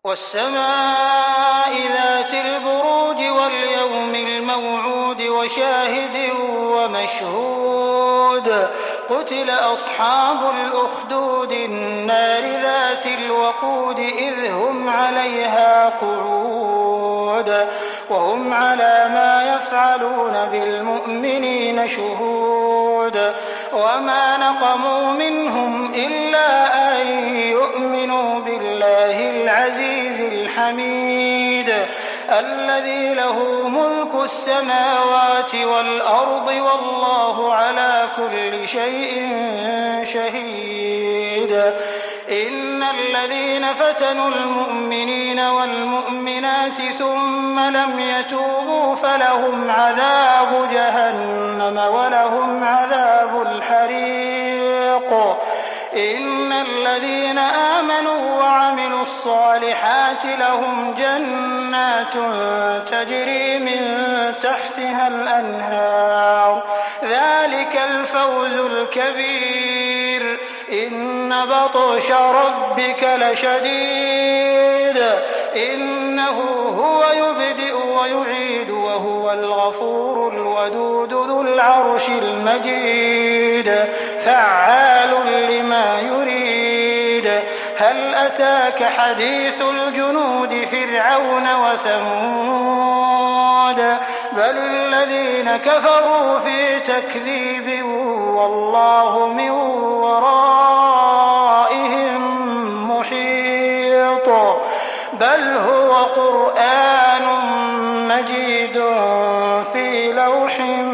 وَالسَّمَاءِ ذَاتِ الْبُرُوجِ وَالْيَوْمِ الْمَوْعُودِ وَشَاهِدٍ وَمَشْهُودٍ قُتِلَ أَصْحَابُ الْأُخْدُودِ النَّارِ ذَاتِ الْوَقُودِ إِذْ هُمْ عَلَيْهَا قُعُودٌ وَهُمْ عَلَىٰ مَا يَفْعَلُونَ بِالْمُؤْمِنِينَ شُهُودٌ وَمَا نَقَمُوا مِنْهُمْ إِلَّا أَن يُؤْمِنُوا بِاللَّهِ الْعَزِيزِ الْحَمِيدِ الَّذِي لَهُ مُلْكُ السَّمَاوَاتِ وَالْأَرْضِ وَاللَّهُ عَلَىٰ كُلِّ شَيْءٍ شَهِيدٌ إِنَّ الَّذِينَ فَتَنُوا الْمُؤْمِنِينَ وَالْمُؤْمِنَاتِ ثُمَّ لَمْ يَتُوبُوا فَلَهُمْ عَذَابُ جَهَنَّمَ وَلَهُمْ عَذَابُ الْحَرِيقِ إِنَّ الَّذِينَ آمَنُوا وَعَمِلُوا الصَّالِحَاتِ لَهُمْ جَنَّاتٌ تَجْرِي مِن تَحْتِهَا الْأَنْهَارُ ذَلِكَ الْفَوْزُ الْكَبِيرُ إِنَّ بَطْشَ رَبِّكَ لَشَدِيدٌ إِنَّهُ هُوَ يُبْدِئُ وَيُعِيدُ وَهُوَ الْغَفُورُ الْوَدُودُ ذُو الْعَرْشِ الْمَجِيدُ فَعَّالٌ لِّمَا يُرِيدُ هَلْ أَتَاكَ حَدِيثُ الْجُنُودِ فِرْعَوْنَ وَثَمُودَ بَلِ الَّذِينَ كَفَرُوا فِي تَكْذِيبٍ وَاللَّهُ مِن وَرَائِهِم مُّحِيطٌ بَلْ هُوَ قُرْآنٌ مَّجِيدٌ فِي لَوْحٍ